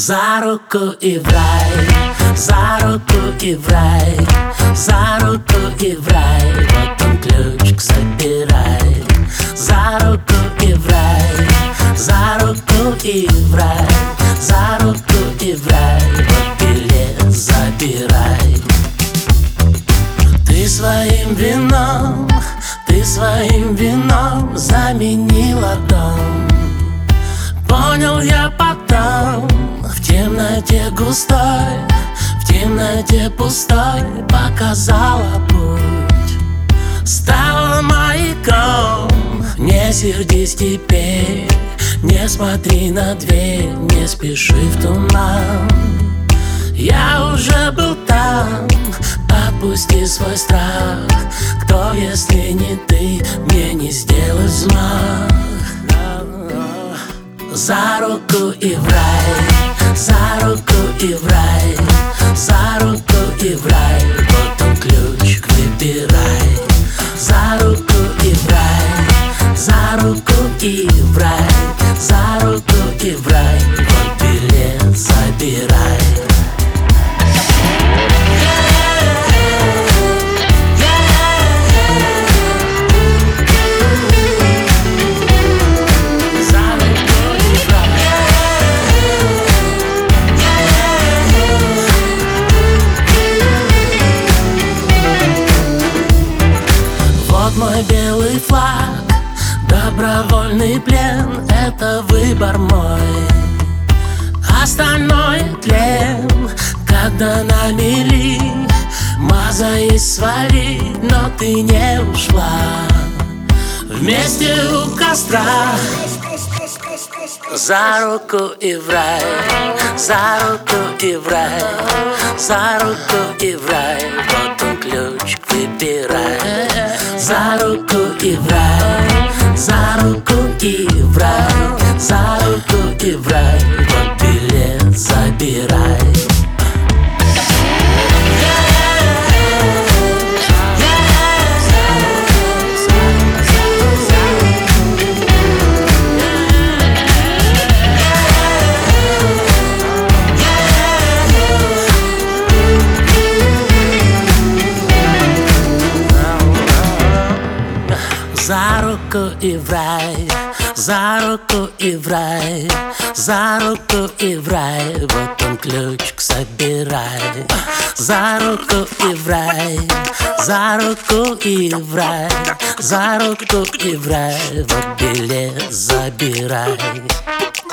За руку и в рай, за руку и в рай, за руку и в рай. Вот он ключик, забирай. За руку и в рай, за руку и в рай, за руку и в рай. Вот билет забирай. Ты своим вином, ты своим вином заменила дом. Понял я потом, в темноте густой, в темноте пустой показала путь, стала маяком. Не сердись теперь, не смотри на дверь, не спеши в туман. Я уже был там, отпусти свой страх. Кто, если не ты, мне не сделать взмах. За руку и в рай, за руку и в рай, за руку и в рай. Вот он ключик, выбирай. За руку и в рай, за руку и в рай, за руку и в рай. Вот билет забирай. Мой белый флаг, добровольный плен — это выбор мой. Остальное тлен, когда на мели. Маза есть свали, но ты не ушла. Вместе у костра. За руку и в рай, за руку и в рай, за руку и в рай. Вот он ключик, выбирай. За руку и в рай, за руку и в рай, за руку и в рай. Вот билет забирай. За руку и в рай, за руку и в рай, за руку и в рай. Вот он ключик, собирай. За руку и в рай, за руку и в рай, за руку и в рай. Вот билет забирай.